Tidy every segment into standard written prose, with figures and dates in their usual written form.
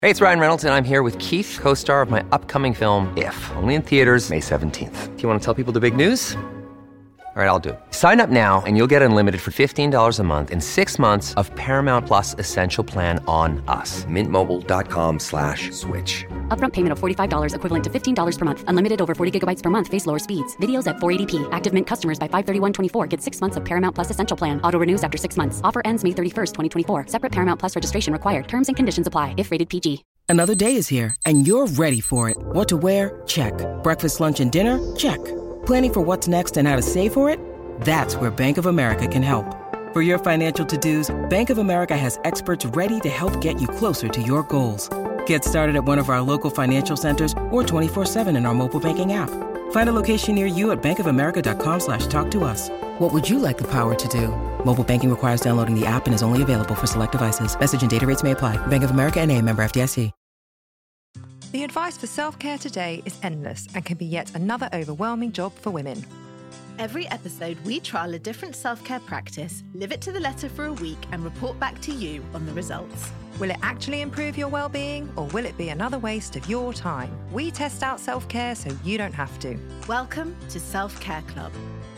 Hey, it's Ryan Reynolds, and I'm here with Keith, co-star of my upcoming film, If, only in theaters May 17th. Do you want to tell people the big news? All right, I'll do it. Sign up now and you'll get unlimited for $15 a month and 6 months of Paramount Plus Essential Plan on us. MintMobile.com/switch. Upfront payment of $45 equivalent to $15 per month. Unlimited over 40 gigabytes per month. Face lower speeds. Videos at 480p. Active Mint customers by 531.24 get 6 months of Paramount Plus Essential Plan. Auto renews after 6 months. Offer ends May 31st, 2024. Separate Paramount Plus registration required. Terms and conditions apply if rated PG. Another day is here, and you're ready for it. What to wear? Check. Breakfast, lunch, and dinner? Check. Planning for what's next and how to save for it? That's where Bank of America can help. For your financial to-dos, Bank of America has experts ready to help get you closer to your goals. Get started at one of our local financial centers or 24/7 in our mobile banking app. Find a location near you at bankofamerica.com/talktous. What would you like the power to do? Mobile banking requires downloading the app and is only available for select devices. Message and data rates may apply. Bank of America N.A., member FDIC. The advice for self-care today is endless and can be yet another overwhelming job for women. Every episode, we trial a different self-care practice, live it to the letter for a week, and report back to you on the results. Will it actually improve your well-being, or will it be another waste of your time? We test out self-care so you don't have to. Welcome to Self-Care Club.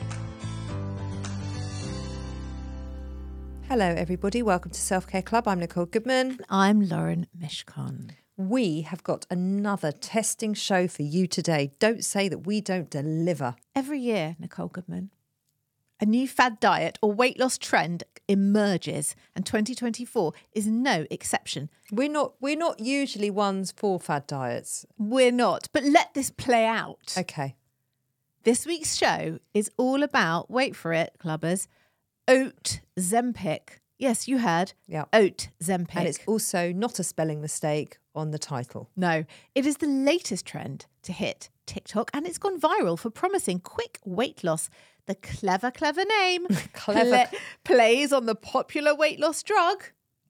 Hello, everybody. Welcome to Self-Care Club. I'm Nicole Goodman. I'm Lauren Mishcon. We have got another testing show for you today. Don't say that we don't deliver. Every year, Nicole Goodman, a new fad diet or weight loss trend emerges, and 2024 is no exception. We're not usually ones for fad diets. We're not, but let this play out. Okay. This week's show is all about, wait for it, clubbers, Oat Zempic. Yes, you heard. Yeah. Oat Zempic. And it's also not a spelling mistake on the title. No, it is the latest trend to hit TikTok, and it's gone viral for promising quick weight loss. The clever name plays on the popular weight loss drug,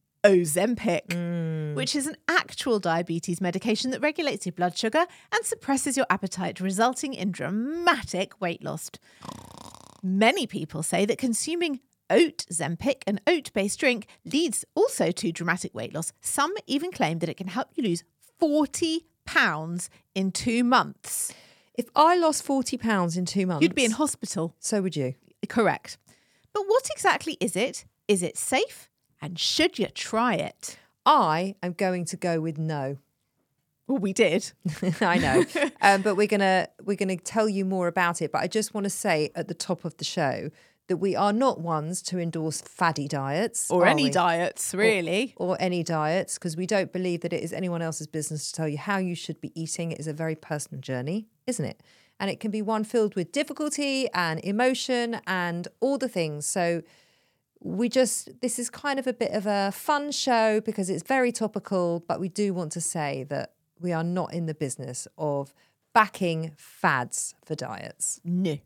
Ozempic, which is an actual diabetes medication that regulates your blood sugar and suppresses your appetite, resulting in dramatic weight loss. Many people say that consuming Oat Zempic, an oat-based drink, leads also to dramatic weight loss. Some even claim that it can help you lose 40 pounds in 2 months. If I lost 40 pounds in 2 months... You'd be in hospital. So would you. Correct. But what exactly is it? Is it safe? And should you try it? I am going to go with no. Well, we did. I know. But we're gonna tell you more about it. But I just want to say at the top of the show that we are not ones to endorse faddy diets. Or any diets, really. Or any diets, because we don't believe that it is anyone else's business to tell you how you should be eating. It is a very personal journey, isn't it? And it can be one filled with difficulty and emotion and all the things. So this is kind of a bit of a fun show because it's very topical, but we do want to say that we are not in the business of backing fads for diets. No.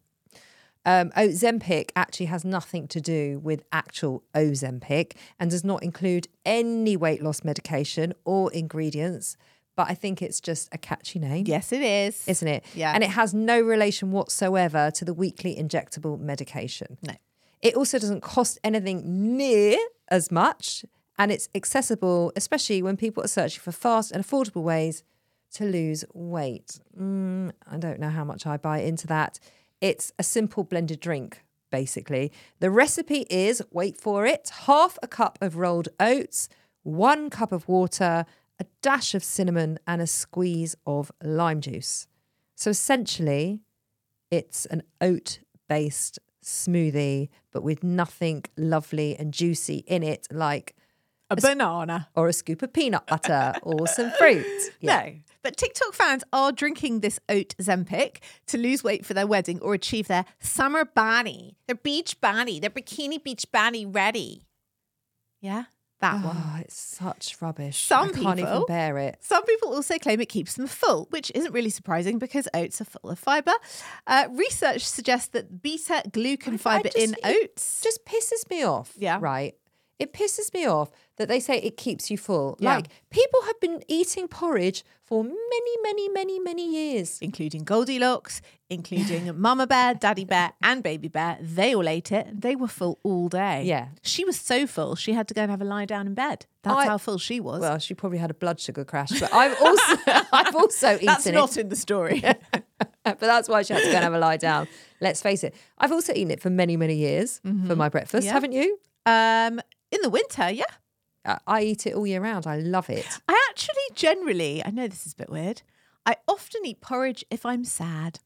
Ozempic actually has nothing to do with actual Ozempic and does not include any weight loss medication or ingredients, but I think it's just a catchy name. Yes, it is. Isn't it? Yeah. And it has no relation whatsoever to the weekly injectable medication. No. It also doesn't cost anything near as much, and it's accessible, especially when people are searching for fast and affordable ways to lose weight. I don't know how much I buy into that. It's a simple blended drink, basically. The recipe is, wait for it, 1/2 cup of rolled oats, 1 cup of water, a dash of cinnamon, and a squeeze of lime juice. So essentially, it's an oat-based smoothie, but with nothing lovely and juicy in it, like a banana. Or a scoop of peanut butter or some fruit. Yeah. No. But TikTok fans are drinking this Oat Zempic to lose weight for their wedding or achieve their summer body, their beach body, their bikini beach body ready. Yeah, that one. Oh, it's such rubbish. I can't even bear it. Some people also claim it keeps them full, which isn't really surprising because oats are full of fibre. Research suggests that beta-glucan fibre in oats just pisses me off. Yeah. Right. It pisses me off that they say it keeps you full. Yeah. Like, people have been eating porridge for many years. Including Goldilocks, including Mama Bear, Daddy Bear, and Baby Bear. They all ate it. They were full all day. Yeah. She was so full, she had to go and have a lie down in bed. That's how full she was. Well, she probably had a blood sugar crash, but I've also eaten That's it. not in the story. But that's why she had to go and have a lie down. Let's face it. I've also eaten it for many years for my breakfast. Yeah. Haven't you? In the winter, yeah. I eat it all year round. I love it. I actually generally, I know this is a bit weird, I often eat porridge if I'm sad.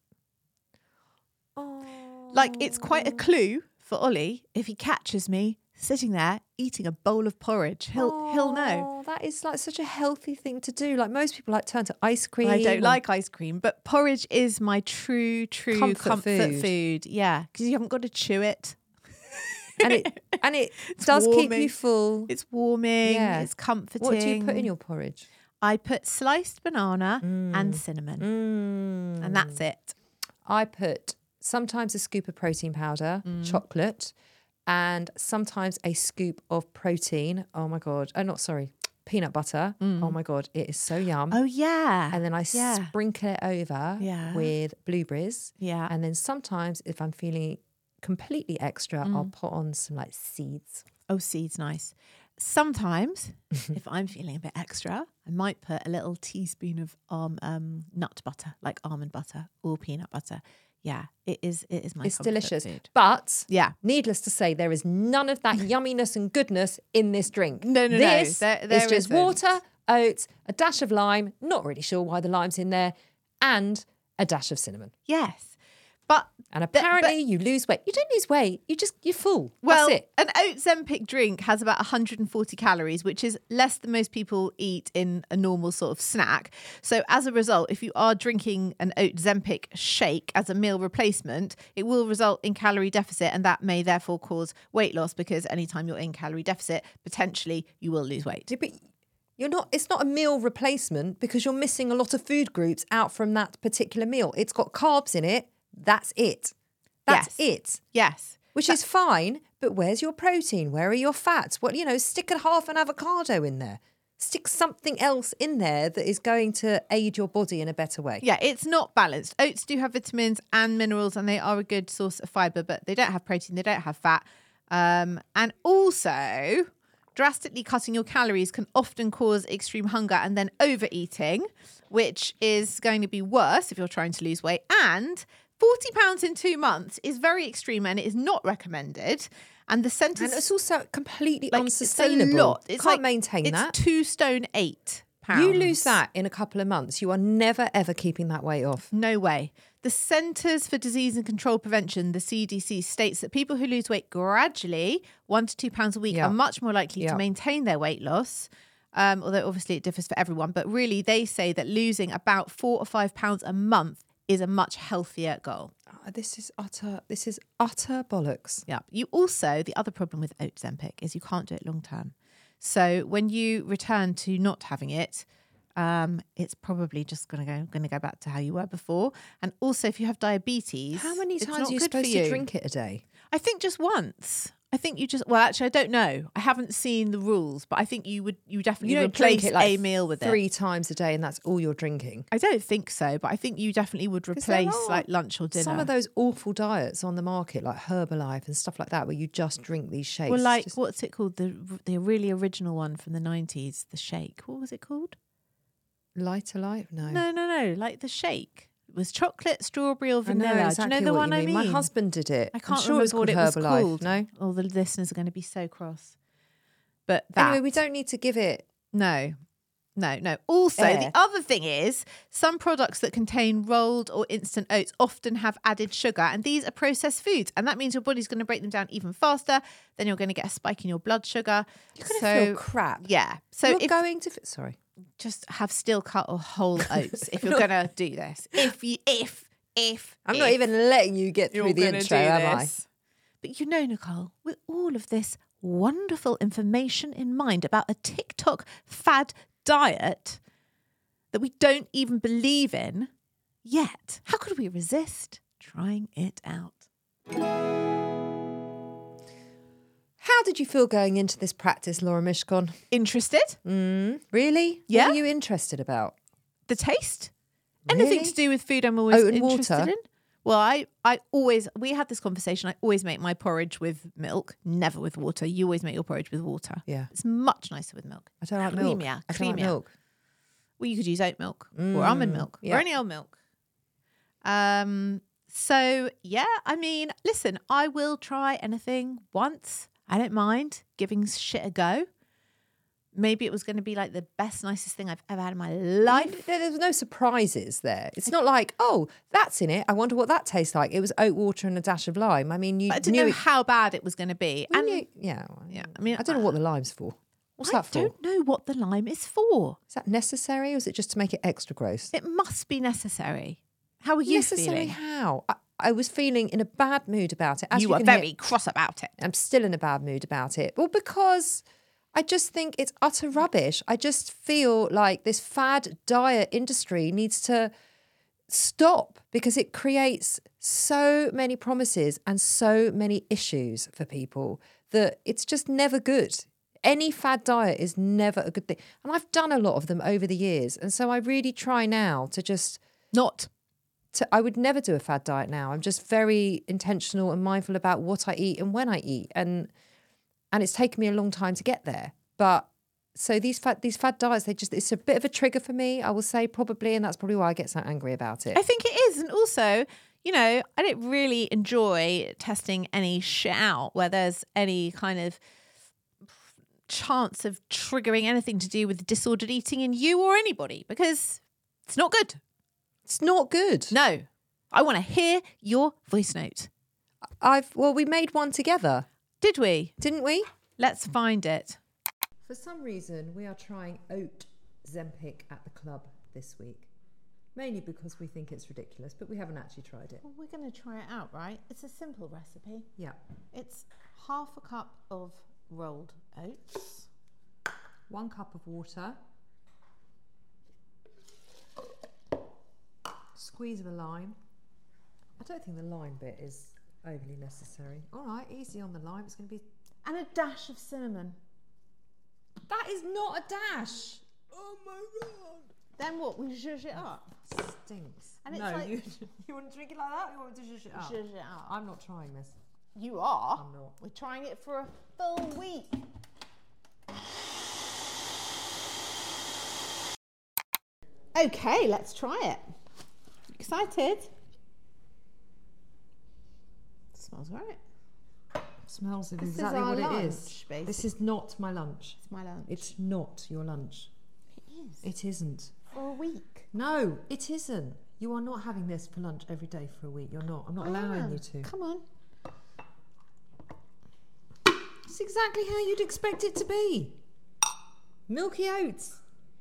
Like, it's quite a clue for Ollie if he catches me sitting there eating a bowl of porridge. He'll know. Oh, that is like such a healthy thing to do. Like, most people like turn to ice cream. I don't or- like ice cream, but porridge is my true Comfort food. Yeah, because you haven't got to chew it. and it does keep warming. you full. It's warming. Yeah. It's comforting. What do you put in your porridge? I put sliced banana and cinnamon, and that's it. I put sometimes a scoop of protein powder, chocolate, and sometimes a scoop of protein. Oh my God. Oh, not sorry. Peanut butter. Oh my God. It is so yum. Oh yeah. And then I sprinkle it over Yeah. with blueberries. Yeah. And then sometimes if I'm feeling completely extra, I'll put on some like seeds. Oh, seeds, nice. Sometimes, if I'm feeling a bit extra, I might put a little teaspoon of nut butter, like almond butter or peanut butter. Yeah, it is my It's comfort delicious. food. But Yeah. needless to say, there is none of that yumminess and goodness in this drink. No. This There is just isn't. water, oats, a dash of lime, not really sure why the lime's in there, and a dash of cinnamon. Yes. But And apparently you lose weight. You don't lose weight. You're full. well, That's it. an oat Zempic drink has about 140 calories, which is less than most people eat in a normal sort of snack. So as a result, if you are drinking an oat Zempic shake as a meal replacement, it will result in calorie deficit, and that may therefore cause weight loss, because anytime you're in calorie deficit, potentially you will lose weight. Yeah, but it's not a meal replacement because you're missing a lot of food groups out from that particular meal. It's got carbs in it. That's it. That's it. Yes. Which is fine, but where's your protein? Where are your fats? Stick a half an avocado in there. Stick something else in there that is going to aid your body in a better way. Yeah, it's not balanced. Oats do have vitamins and minerals, and they are a good source of fibre, but they don't have protein, they don't have fat. And also, drastically cutting your calories can often cause extreme hunger and then overeating, which is going to be worse if you're trying to lose weight. And 40 pounds in 2 months is very extreme, and it is not recommended. And the centres... And it's also completely like, unsustainable. It's a lot. It's Can't like, maintain it's that. 2 stone 8 pounds. You lose that in a couple of months. You are never, ever keeping that weight off. No way. The Centres for Disease and Control Prevention, the CDC, states that people who lose weight gradually, 1 to 2 pounds a week, Yeah. are much more likely Yeah. to maintain their weight loss. Although obviously it differs for everyone, but really they say that losing about 4 or 5 pounds a month is a much healthier goal. This is utter bollocks. Yeah. You also, the other problem with oat Zempic is you can't do it long term. So when you return to not having it, it's probably just going to go back to how you were before. And also, if you have diabetes, How many it's times not are you good for supposed to drink it a day? I think just once. I think you just, well, actually, I don't know. I haven't seen the rules, but I think you definitely You don't replace drink it like a meal with it. 3 times a day and that's all you're drinking. I don't think so, but I think you definitely would 'Cause there replace are like lunch or dinner. Some of those awful diets on the market, like Herbalife and stuff like that, where you just drink these shakes. well, like, Just- what's it called? The really original one from the 90s, the shake. What was it called? Lighter Life? No. No. Like the shake. It was chocolate, strawberry, or I know vanilla. exactly Do you know the what one you I mean. mean? My husband did it. I can't I'm sure remember what it was Herbalife. called. No. All the listeners are going to be so cross. But that. Anyway, we don't need to give it. No. Also, Air. the other thing is some products that contain rolled or instant oats often have added sugar, and these are processed foods. And that means your body's going to break them down even faster. Then you're going to get a spike in your blood sugar. You're going to feel crap. Yeah. So You're if going to. Sorry. just have steel cut or whole oats if you're going to do this. If I'm not even letting you get through the intro, am I? But you know, Nicole, with all of this wonderful information in mind about a TikTok fad diet that we don't even believe in yet, how could we resist trying it out? How did you feel going into this practice, Laura Mishcon? Interested? Really? Yeah. What are you interested about? The taste? Anything Really? to do with food I'm always Oat and interested water? in. Well, I always, we had this conversation. I always make my porridge with milk, never with water. You always make your porridge with water. Yeah. It's much nicer with milk. I don't like milk. Creamier, I don't like creamier. milk. Well, you could use oat milk or almond milk yeah. or any old milk. So yeah, I mean, listen, I will try anything once. I don't mind giving shit a go. Maybe it was going to be like the best, nicest thing I've ever had in my life. There's no surprises there. It's not like, oh, that's in it. I wonder what that tastes like. It was oat water and a dash of lime. I mean, you But I didn't knew know it. how bad it was going to be. You And knew- yeah. yeah, I mean, I don't know what the lime's for. What's I that for? don't know what the lime is for. Is that necessary or is it just to make it extra gross? It must be necessary. How are you Necessary feeling? how? I was feeling in a bad mood about it. As You you are can hear- very cross about it. I'm still in a bad mood about it. Well, because I just think it's utter rubbish. I just feel like this fad diet industry needs to stop because it creates so many promises and so many issues for people that it's just never good. Any fad diet is never a good thing. And I've done a lot of them over the years. And so I really try now to just... I would never do a fad diet now. I'm just very intentional and mindful about what I eat and when I eat. And it's taken me a long time to get there. But so these fad diets, it's a bit of a trigger for me, I will say, probably, and that's probably why I get so angry about it. I think it is. And also, you know, I don't really enjoy testing any shit out where there's any kind of chance of triggering anything to do with disordered eating in you or anybody, because it's not good. It's not good. No. I want to hear your voice note. We made one together, Did we? didn't we? Let's find it. For some reason, we are trying oat Zempic at the club this week. Mainly because we think it's ridiculous, but we haven't actually tried it. Well, we're going to try it out, right? It's a simple recipe. Yeah. It's half a cup of rolled oats. 1 cup of water. Squeeze of a lime. I don't think the lime bit is overly necessary. All right, easy on the lime. It's going to be... And a dash of cinnamon. That is not a dash. Oh my God. Then what? We zhuzh it up. Stinks. And it's no, like- you want to drink it like that or you want me to shush it up? Zhuzh it up. I'm not trying this. You are? I'm not. We're trying it for a full week. Okay, let's try it. Excited? Smells right. Smells of This is exactly our what it lunch, is. basically. This is not my lunch. It's my lunch. It's not your lunch. It is. It isn't. For a week. No, it isn't. You are not having this for lunch every day for a week. You're not. I'm not allowing you to. Come on. It's exactly how you'd expect it to be. Milky oats.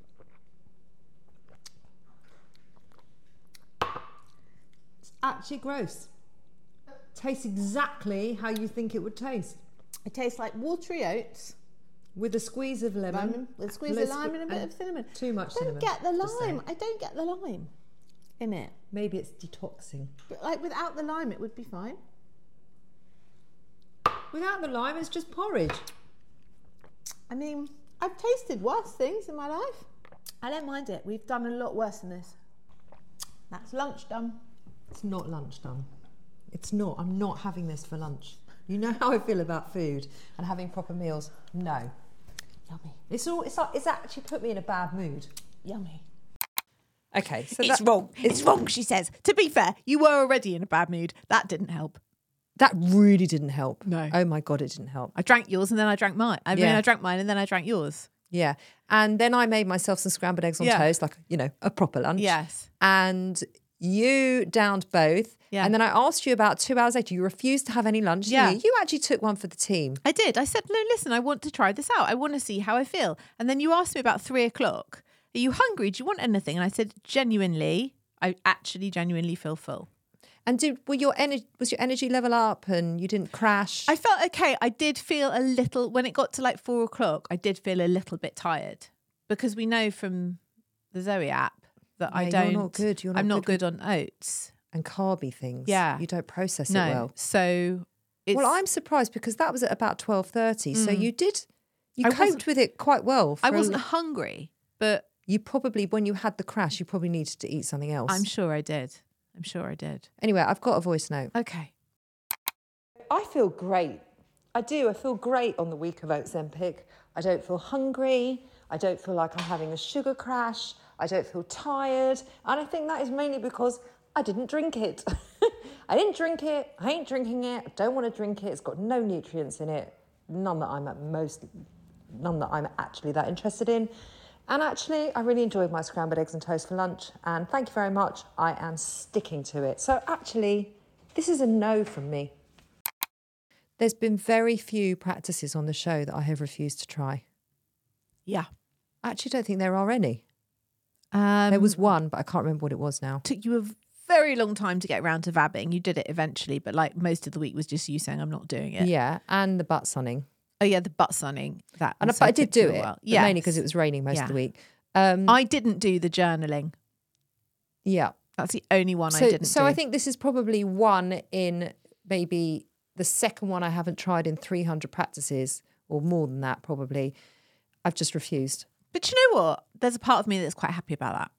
It's actually gross. Tastes exactly how you think it would taste. It tastes like watery oats. With a squeeze of lemon. With a squeeze of lime and a bit of cinnamon. Too much I don't cinnamon. get the just saying. lime. I don't get the lime in it. Maybe it's detoxing. But like without the lime, it would be fine. Without the lime, it's just porridge. I mean, I've tasted worse things in my life. I don't mind it. We've done a lot worse than this. That's lunch done. It's not lunch done. It's not. I'm not having this for lunch. You know how I feel about food and having proper meals. No. Yummy. It's actually put me in a bad mood. Yummy. Okay, so It's wrong. It's wrong, she says. To be fair, you were already in a bad mood. That didn't help. That really didn't help. No. Oh my God, it didn't help. I drank yours and then I drank mine. I mean, Yeah. I drank mine and then I drank yours. Yeah. And then I made myself some scrambled eggs on Yeah. toast, like, a proper lunch. Yes. And you downed both. Yeah. And then I asked you about 2 hours later, you refused to have any lunch. didn't Yeah. You actually took one for the team. I did. I said, no, listen, I want to try this out. I want to see how I feel. And then you asked me about 3:00. Are you hungry? Do you want anything? And I said, I actually genuinely feel full. And was your energy level up and you didn't crash? I felt okay. I did feel a little, when it got to like 4:00, I did feel a little bit tired because we know from the Zoe app that I Yeah, don't. you're not good. You're not I'm not good good on oats. and carby things. Yeah. You don't process No. it well. So Well, I'm surprised because that was at about 12:30. So you I coped wasn't- with it quite well. I wasn't hungry, but You probably, when you had the crash, you probably needed to eat something else. I'm sure I did. Anyway, I've got a voice note. Okay. I feel great. I do. I feel great on the week of Ozempic. I don't feel hungry. I don't feel like I'm having a sugar crash. I don't feel tired. And I think that is mainly because I didn't drink it. I didn't drink it. I ain't drinking it. I don't want to drink it. It's got no nutrients in it. None that I'm actually that interested in. And actually, I really enjoyed my scrambled eggs and toast for lunch. And thank you very much. I am sticking to it. So actually, this is a no from me. There's been very few practices on the show that I have refused to try. Yeah. I actually don't think there are any. There was one, but I can't remember what it was now. Took you a very long time to get around to vabbing. You did it eventually, but like most of the week was just you saying, I'm not doing it. Yeah, and the butt sunning. Oh yeah, the butt sunning. But I did do it, yeah, mainly because it was raining most of the week. I didn't do the journaling. Yeah. That's the only one I didn't do. So I think this is probably one in maybe the second one I haven't tried in 300 practices, or more than that probably. I've just refused. But you know what? There's a part of me that's quite happy about that.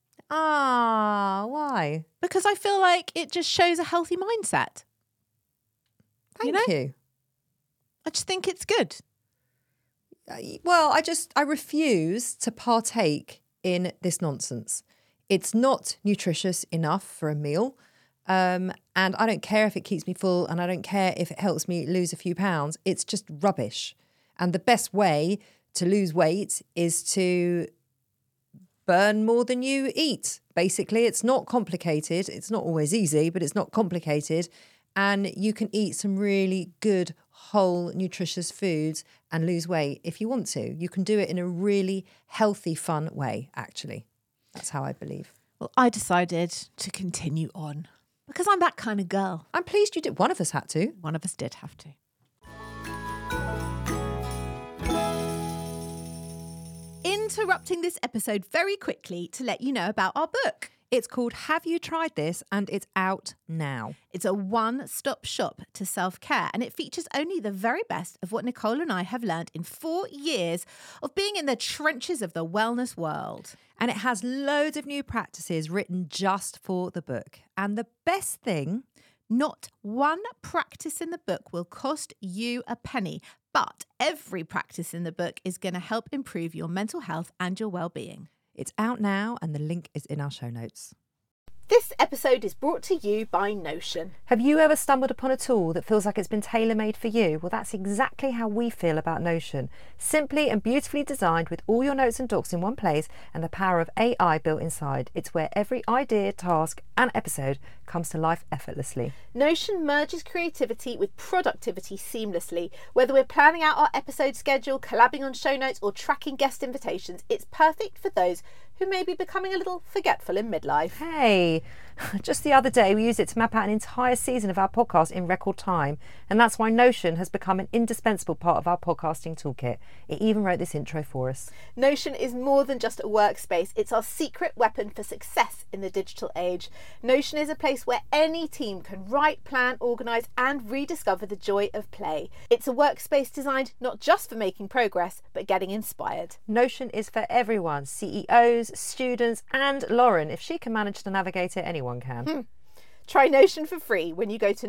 Why? Because I feel like it just shows a healthy mindset. Thank you. I just think it's good. Well, I refuse to partake in this nonsense. It's not nutritious enough for a meal. And I don't care if it keeps me full, and I don't care if it helps me lose a few pounds. It's just rubbish. And the best way to lose weight is to burn more than you eat. Basically, it's not complicated. It's not always easy, but it's not complicated. And you can eat some really good, whole, nutritious foods and lose weight if you want to. You can do it in a really healthy, fun way, actually. That's how I believe. Well, I decided to continue on because I'm that kind of girl. I'm pleased you did. One of us had to. One of us did have to. Interrupting this episode very quickly to let you know about our book. It's called Have You Tried This? And it's out now. It's a one-stop shop to self-care, and it features only the very best of what Nicole and I have learned in 4 years of being in the trenches of the wellness world. And it has loads of new practices written just for the book. And the best thing, not one practice in the book will cost you a penny, but every practice in the book is going to help improve your mental health and your well-being. it's out now and the link is in our show notes. This episode is brought to you by Notion. Have you ever stumbled upon a tool that feels like it's been tailor-made for you? Well, that's exactly how we feel about Notion. Simply and beautifully designed with all your notes and docs in one place and the power of AI built inside. It's where every idea, task and episode comes to life effortlessly. Notion merges creativity with productivity seamlessly. Whether we're planning out our episode schedule, collabing on show notes or tracking guest invitations, it's perfect for those who may be becoming a little forgetful in midlife. Hey, just the other day we used it to map out an entire season of our podcast in record time, and that's why Notion has become an indispensable part of our podcasting toolkit. It even wrote this intro for us. Notion is more than just a workspace, it's our secret weapon for success in the digital age. Notion is a place where any team can write, plan, organise and rediscover the joy of play. It's a workspace designed not just for making progress, but getting inspired. Notion is for everyone, CEOs, students and Lauren. If she can manage to navigate it, anyone can. Try Notion for free when you go to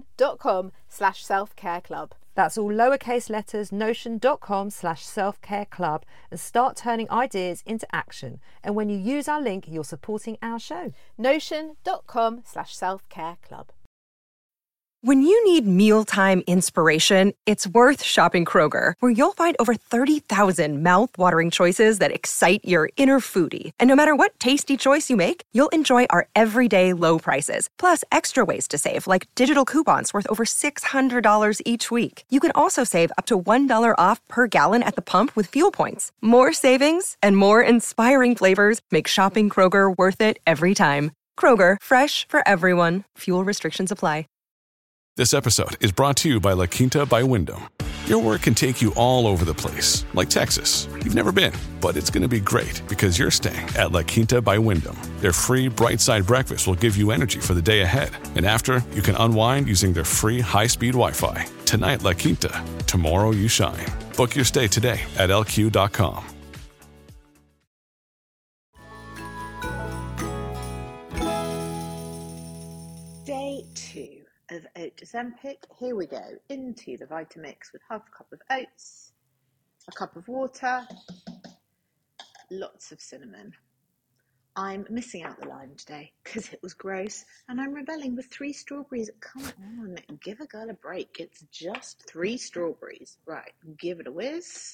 notion.com/selfcareclub. That's all lowercase letters, notion.com/selfcareclub, and start turning ideas into action. And when you use our link, you're supporting our show. Notion.com/selfcareclub. When you need mealtime inspiration, it's worth shopping Kroger, where you'll find over 30,000 mouth-watering choices that excite your inner foodie. And no matter what tasty choice you make, you'll enjoy our everyday low prices, plus extra ways to save, like digital coupons worth over $600 each week. You can also save up to $1 off per gallon at the pump with fuel points. More savings and more inspiring flavors make shopping Kroger worth it every time. Kroger, fresh for everyone. Fuel restrictions apply. This episode is brought to you by La Quinta by Wyndham. Your work can take you all over the place, like Texas. You've never been, but it's going to be great because you're staying at La Quinta by Wyndham. Their free Bright Side breakfast will give you energy for the day ahead. And after, you can unwind using their free high-speed Wi-Fi. Tonight, La Quinta. Tomorrow, you shine. Book your stay today at LQ.com. Day 2 of Oat Ozempic. Here we go into the Vitamix with half a cup of oats, a cup of water, lots of cinnamon. I'm missing out the lime today because it was gross, and I'm rebelling with 3 strawberries. Come on, give a girl a break. It's just 3 strawberries. Right, give it a whiz.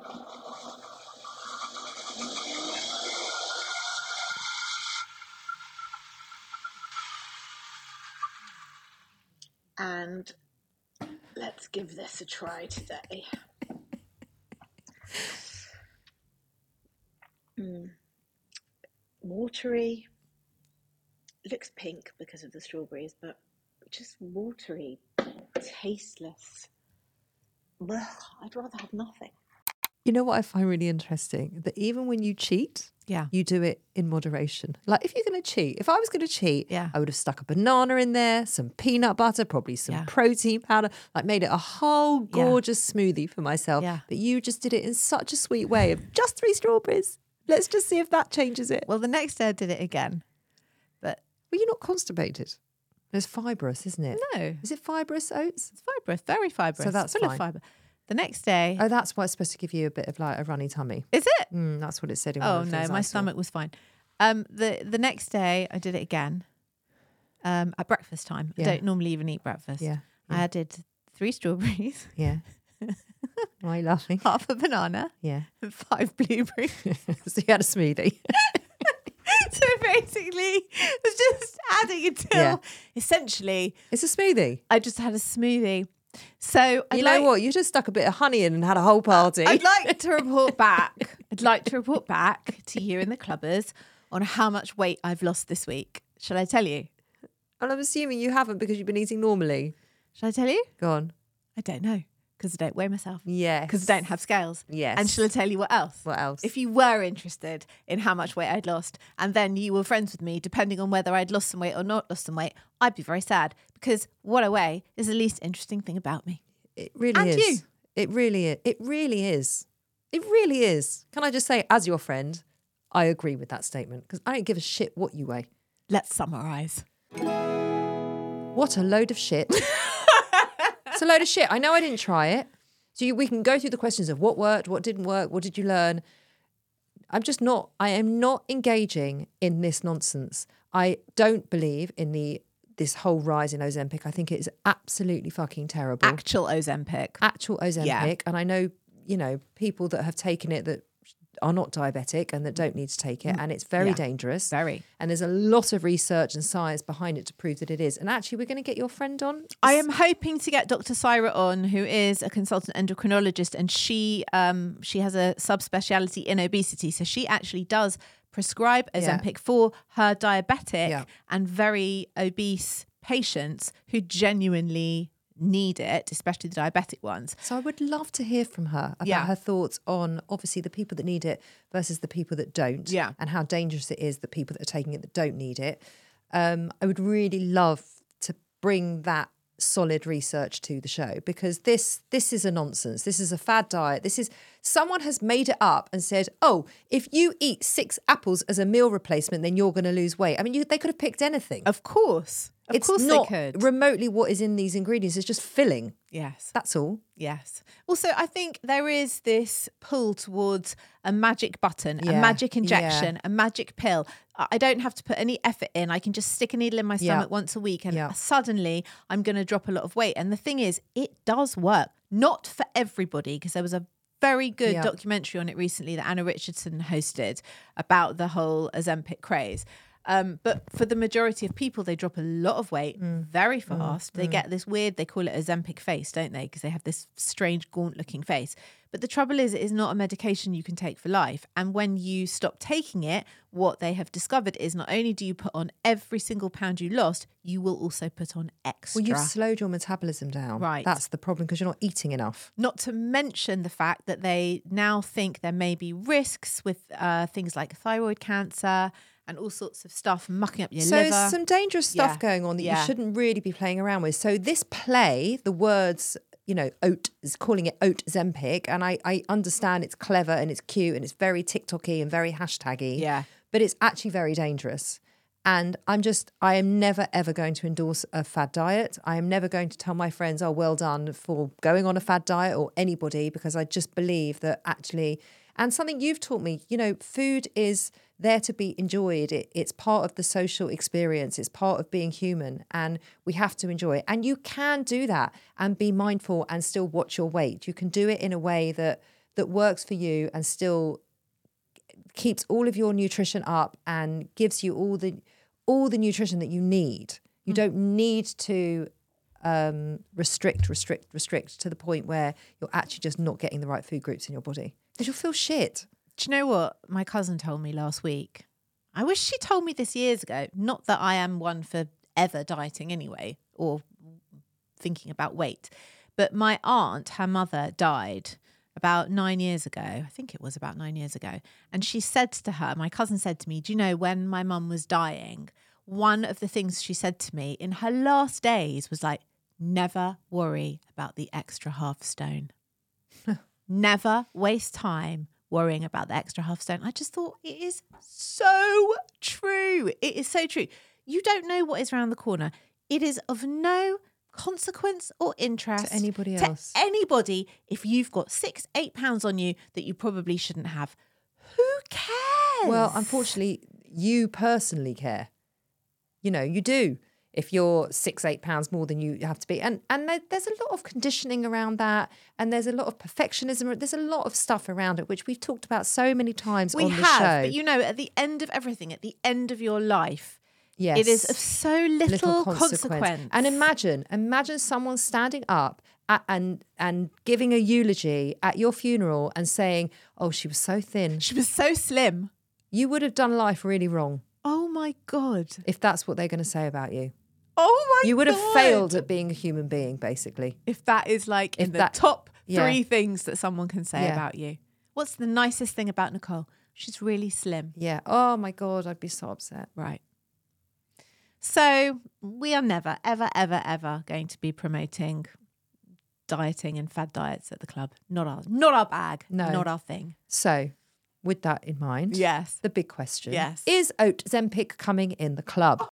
And let's give this a try today. Watery. It looks pink because of the strawberries, but just watery, tasteless. Ugh, I'd rather have nothing. You know what I find really interesting? That even when you cheat, you do it in moderation. Like if you're going to cheat, if I was going to cheat, I would have stuck a banana in there, some peanut butter, probably some protein powder, like made it a whole gorgeous smoothie for myself. Yeah. But you just did it in such a sweet way of just 3 strawberries. Let's just see if that changes it. Well, the next day I did it again. But well, you're not constipated. It's fibrous, isn't it? No. Is it fibrous oats? It's fibrous, very fibrous. So that's full of fibre. The next day... Oh, that's why it's supposed to give you a bit of like a runny tummy. Is it? That's what it said in one of of the the things my I saw. stomach was fine. The next day I did it again at breakfast time. Yeah. I don't normally even eat breakfast. Yeah. I added 3 strawberries. Yeah. Why are you laughing? Half a banana. Yeah. And 5 blueberries. So you had a smoothie. So basically, it was just adding until essentially... It's a smoothie. I just had a smoothie. So you know what? You just stuck a bit of honey in and had a whole party. I'd like to report back. I'd like to report back to you in the clubbers on how much weight I've lost this week. Shall I tell you? And I'm assuming you haven't because you've been eating normally. Shall I tell you? Go on. I don't know because I don't weigh myself. Yes. Because I don't have scales. Yes. And shall I tell you what else? What else? If you were interested in how much weight I'd lost and then you were friends with me, depending on whether I'd lost some weight or not lost some weight, I'd be very sad because what I weigh is the least interesting thing about me. It really and is. You. It really is. It really is. It really is. Can I just say, as your friend, I agree with that statement because I don't give a shit what you weigh. Let's summarise. What a load of shit. It's a load of shit. I know I didn't try it. So we can go through the questions of what worked, what didn't work, what did you learn. I am not engaging in this nonsense. I don't believe in this whole rise in Ozempic. I think it is absolutely fucking terrible. Actual Ozempic. Yeah. And I know, people that have taken it that are not diabetic and that don't need to take it. And it's very dangerous. Very. And there's a lot of research and science behind it to prove that it is. And actually, we're going to get your friend on. I am hoping to get Dr. Syra on, who is a consultant endocrinologist, and she has a subspeciality in obesity. So she actually does prescribe Ozempic for her diabetic and very obese patients who genuinely need it, especially the diabetic ones. So I would love to hear from her about her thoughts on obviously the people that need it versus the people that don't, and how dangerous it is the people that are taking it that don't need it. I would really love to bring that solid research to the show because this is a nonsense. This is a fad diet. Someone has made it up and said, oh, if you eat 6 apples as a meal replacement, then you're going to lose weight. I mean, they could have picked anything. Of course. Of course not they could. Remotely what is in these ingredients. It's just filling. Yes. That's all. Yes. Also, I think there is this pull towards a magic button, a magic injection, a magic pill. I don't have to put any effort in. I can just stick a needle in my stomach once a week and suddenly I'm going to drop a lot of weight. And the thing is, it does work. Not for everybody, because there was a very good documentary on it recently that Anna Richardson hosted about the whole Ozempic craze. But for the majority of people, they drop a lot of weight very fast. They get this weird, they call it Ozempic face, don't they? Because they have this strange gaunt looking face. But the trouble is, it is not a medication you can take for life. And when you stop taking it, what they have discovered is not only do you put on every single pound you lost, you will also put on extra. Well, you've slowed your metabolism down. Right. That's the problem, because you're not eating enough. Not to mention the fact that they now think there may be risks with things like thyroid cancer and all sorts of stuff mucking up your liver. So some dangerous stuff going on that you shouldn't really be playing around with. So this play, the words, oat, is calling it Oat Zempic, and I understand it's clever and it's cute and it's very TikTok-y and very hashtaggy. Yeah. But it's actually very dangerous. And I am never, ever going to endorse a fad diet. I am never going to tell my friends, oh, well done for going on a fad diet, or anybody, because I just believe that actually, and something you've taught me, food is there to be enjoyed. It's part of the social experience. It's part of being human, and we have to enjoy it. And you can do that and be mindful and still watch your weight. You can do it in a way that works for you and still keeps all of your nutrition up and gives you all the nutrition that you need. You don't need to restrict to the point where you're actually just not getting the right food groups in your body, because you'll feel shit. Do you know what my cousin told me last week? I wish she told me this years ago. Not that I am one for ever dieting anyway, or thinking about weight. But my aunt, her mother, died about 9 years ago. I think it was about 9 years ago. And she said to her, my cousin said to me, do you know, when my mum was dying, one of the things she said to me in her last days was like, never worry about the extra half stone. Never waste time worrying about the extra half stone. I just thought, it is so true. It is so true. You don't know what is around the corner. It is of no consequence or interest to anybody else. Anybody, if you've got 6-8 pounds on you that you probably shouldn't have. Who cares? Well, unfortunately, you personally care. You do. If you're 6-8 pounds more than you have to be. And there's a lot of conditioning around that. And there's a lot of perfectionism. There's a lot of stuff around it, which we've talked about so many times on the show. But at the end of everything, at the end of your life, yes, it is of so little consequence. And imagine someone standing up and giving a eulogy at your funeral and saying, oh, she was so thin. She was so slim. You would have done life really wrong. Oh my God. If that's what they're going to say about you. Oh my God. You would have failed at being a human being, basically. If that is the top 3 things that someone can say about you. What's the nicest thing about Nicole? She's really slim. Yeah. Oh my God, I'd be so upset. Right. So we are never, ever, ever, ever going to be promoting dieting and fad diets at the club. Not our bag. No. Not our thing. So with that in mind, yes, the big question yes. is Oat Zempic coming in the club?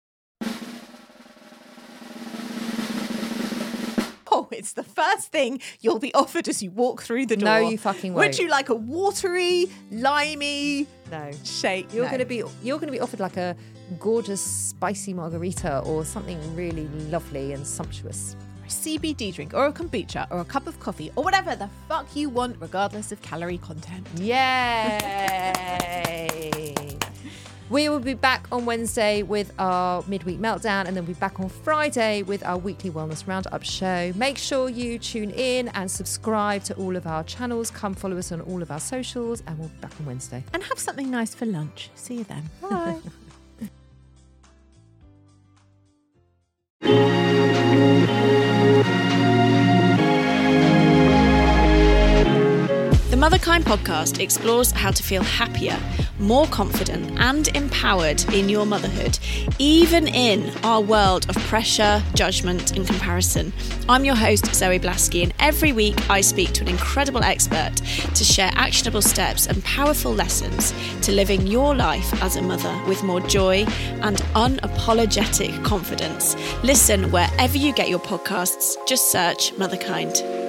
Oh, it's the first thing you'll be offered as you walk through the door. No, you fucking won't. Would you like a watery, limey shake? You're going to be offered like a gorgeous spicy margarita or something really lovely and sumptuous. A CBD drink or a kombucha or a cup of coffee or whatever the fuck you want, regardless of calorie content. Yay! We will be back on Wednesday with our midweek meltdown, and then we'll be back on Friday with our weekly Wellness Roundup show. Make sure you tune in and subscribe to all of our channels. Come follow us on all of our socials, and we'll be back on Wednesday. And have something nice for lunch. See you then. Bye. The Motherkind podcast explores how to feel happier, more confident and empowered in your motherhood, even in our world of pressure, judgment and comparison. I'm your host, Zoe Blaski, and every week I speak to an incredible expert to share actionable steps and powerful lessons to living your life as a mother with more joy and unapologetic confidence. Listen wherever you get your podcasts. Just search Motherkind.